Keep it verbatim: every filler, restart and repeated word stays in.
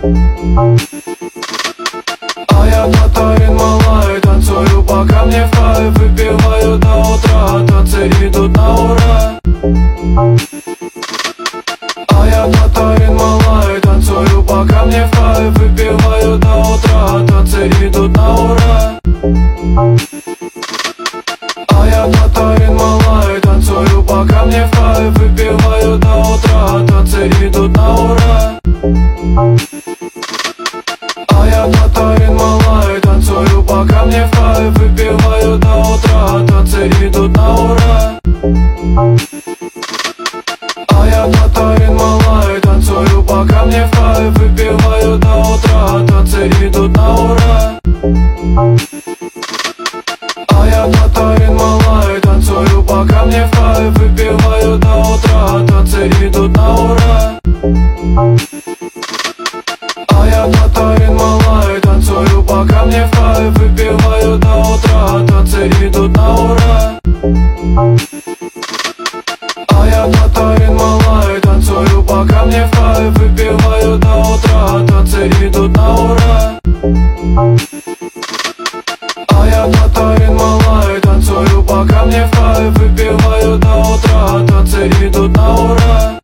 А я на Тарин Малай танцую, пока мне в кайф. Выпиваю до утра, танцы идут на ура. А я на Тарин Малай танцую, пока мне в кайф. Выпиваю до утра, танцы идут на ура. А я на Тарин Малай танцую, пока мне в кайф. Выпиваю до утра, танцы идут на ура. А я на Тарин Малай танцую, пока мне в кайф. Выпиваю до утра, танцы идут на ура. А я на Тарин Малай танцую, пока мне в кайф. Выпиваю до утра, танцы идут на ура. А я на Тарин Малай танцую, пока мне в кайф. Выпиваю до утра, танцы идут на ура. А я на Тарин Малай танцую, пока мне в кайф. Выпиваю до утра, танцы идут на ура.